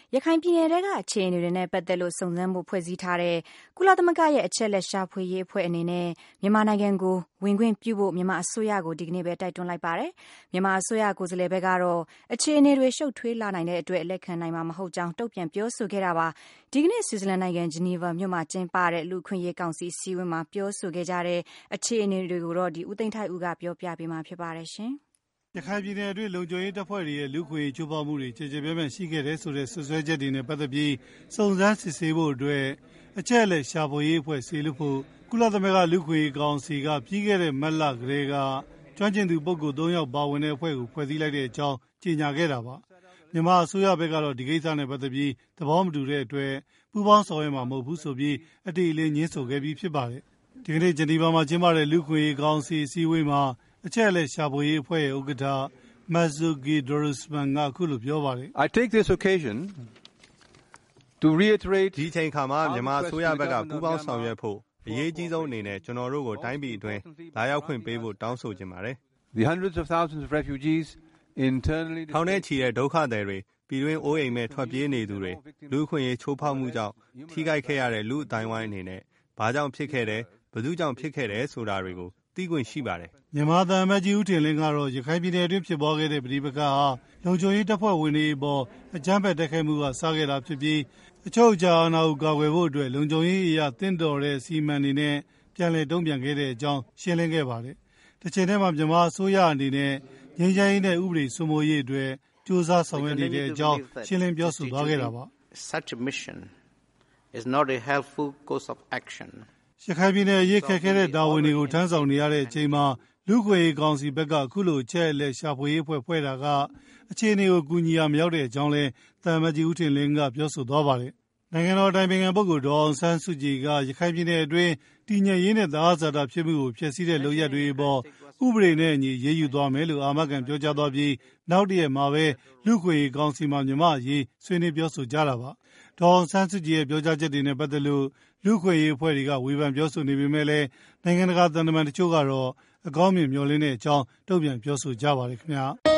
ရခိုင်ပြည်နယ်ထဲကအခြေအနေတွေနဲ့ပတ်သက်လို့စုံစမ်းဖို့ဖွဲ့စည်းထားတဲ့ကုလသမဂ္ဂရဲ့အချက်လက်ရှာဖွေရေးအဖွဲ့အနေနဲ့မြန်မာနိုင်ငံကိုဝင်ခွင့်ပြုဖို့မြန်မာအစိုးရကိုဒီကနေ့ပဲတိုက်တွန်းလိုက်ပါတယ်။မြန်မာအစိုးရကိုယ်စားလှယ်ဘက်ကတော့အခြေအနေတွေရှုပ်ထွေးလာနိုင်တဲ့အတွက်လက်ခံနိုင်မှာမဟုတ်ကြောင်းတုံ့ပြန်ပြောဆိုခဲ့တာပါ။ဒီကနေ့ဆွစ်ဇာလန်နိုင်ငံဂျနီဗာမြို့မှာကျင်းပတဲ့လူ့အခွင့်အရေးကောင်စီအစည်းအဝေးမှာပြောဆိုခဲ့ကြတဲ့အခြေအနေတွေကိုတော့ဦးသိန်းထိုက်ဦးကပြောပြပေးမှာဖြစ်ပါတယ်ရှင်။ရခိုင်ပြည်နယ်အတွင်းလုံခြုံရေးတပ်ဖွဲ့တွေရဲ့လူ့အခွင့်အရေးချိုးဖောက်မှုတွေကြေကြေပြဲပြဲရှိခဲ့တဲ့ဆိုတဲ့ဆွဆွဲချက်တွေနဲ့ပတ်သက်ပြီးစုံစမ်းစစ်ဆေးဖို့အတွက်အချက်အလက်ရှာဖွေရေးအဖွဲ့ဆေလွှတ်ဖို့ကုလသမဂ္ဂလူ့အခွင့်အရေးကောင်စီကပြီးခဲ့တဲ့မတ်လကတည်းကကျွမ်းကျင်သူပုဂ္ဂိုလ် 3 ယောက်ပါဝင်တဲ့အဖွဲ့ကိုဖွဲ့စည်းလိုက်တဲ့အကြောင်းကြေညာခဲ့တာပါ။မြန်မာအစိုးရဘက်ကတော့ဒီကိစ္စနဲ့ပတ်သက်ပြီးသဘောမတူတဲ့အတွက်ပူးပေါင်းဆောင်ရွက်မှာမဟုတ်ဘူးဆိုပြီးအတိအလင်းညှင်းဆိုခဲ့ပြီးဖြစ်ပါတယ်။ဒီကနေ့ဂျနီဗာမှာကျင်းပတဲ့လူ့အခွင့်အရေးကောင်စီအစည်းအဝေးမှာအချက်အလက်ရှာဖွေရေးအဖွဲ့ရဲ့ဥက္ကဋ္ဌMarzuki Darusman ကအခုလိုပြောပါတယ်။ I take this occasion to reiterate ဒီချိန်ခါမှာမြန်မာအစိုးရဘက်ကပူးပေါင်းဆောင်ရွက်ဖို့အရေးကြီးဆုံးအနေနဲ့ကျွန်တော်တို့ကိုတိုင်းပြည်အတွင်းလာရောက်ခွင့်ပေးဖို့တောင်းဆိုချင်ပါတယ်။ The hundreds of thousands of refugees internally ထောင်ထဲချီတဲ့ဒုက္ခသည်တွေပြည်တွင်းအိုးအိမ်မဲ့ထွက်ပြေးနေသူတွေလူ့အခွင့်အရေးချိုးဖောက်မှုကြောင့်ထိခိုက်ခဲ့ရတဲ့လူအတိုင်းဝိုင်းအနေနဲ့ဘာကြောင့်ဖြစ်ခဲ့တယ်ဘယ်သူကြောင့်ဖြစ်ခဲ့တယ်ဆိုတာတွေကိုသိခွင့်ရှိပါတယ်။မြန်မာသံအမတ်ကြီးဦးထင်လင်းကတော့ရခိုင်ပြည်နယ်အတွင်းဖြစ်ပေါ်ခဲ့တဲ့ပဋိပက္ခဟာလုံခြုံရေးတပ်ဖွဲ့ဝင်တွေအပေါ်အကြမ်းဖက်တိုက်ခိုက်မှုကစခဲ့တာဖြစ်ပြီးအချုပ်အခြာအာဏာကိုကာကွယ်ဖို့အတွက်လုံခြုံရေးအရာတင့်တော်တဲ့စီမံတွေနဲ့ပြန်လည်တုံ့ပြန်ခဲ့တဲ့အကြောင်းရှင်းလင်းခဲ့ပါတယ်။တစ်ချိန်တည်းမှာမြန်မာအစိုးရအနေနဲ့ငြိမ်းချမ်းရေးနဲ့ဥပဒေစိုးမိုးရေးအတွက်ကြိုးစားဆောင်ရွက်နေတဲ့အကြောင်းရှင်းလင်းပြောဆိုသွားခဲ့တာပါ။ Such a mission is not a helpful course of action. ရခိုင်ပြည်နယ်အရေးခက်ခဲတဲ့တာဝန်တွေကိုထမ်းဆောင်နေရတဲ့အချိန်မှာလူ့အခွင့်အရေးကောင်စီဘက်ကအခုလိုအချက်အလက်ရှာဖွေရေးအဖွဲ့ဖွဲ့တာကအခြေအနေကိုကူညီရာမရောက်တဲ့အကြောင်းလဲသံအမတ်ကြီးဦးထင်လင်းကပြောဆိုသွားပါတယ်။နိုင်ငံတော်တိုင်ပင်ခံပုဂ္ဂိုလ်ဒေါ်အောင်ဆန်းစုကြည်ကရခိုင်ပြည်နယ်အတွင်းတည်ငြိမ်ရေးနဲ့သဟဇာတဖြစ်မှုကိုဖျက်ဆီးတဲ့လုပ်ရပ်တွေအပေါ်ဥပဒေနဲ့အညီရေးယူသွားမယ်လို့အာမခံပြောကြားသွားပြီးနောက်တရက်မှာပဲလူ့အခွင့်အရေးကောင်စီမှာမြန်မာအရေးဆွေးနွေးပြောဆိုကြတာပါ။ဒေါ်အောင်ဆန်းစုကြည်ရဲ့ပြောကြားချက်တွေနဲ့ပတ်သက်လို့လူ့အခွင့်အရေးအဖွဲ့တွေကဝေဖန်ပြောဆိုနေပေမဲ့လည်းနိုင်ငံတကာသံတမန်တချို့ကတော့အကောင်းမြင်မျှော်လင့်တဲ့အကြောင်းတုံ့ပြန်ပြောဆိုကြပါတယ်ခင်ဗျာ။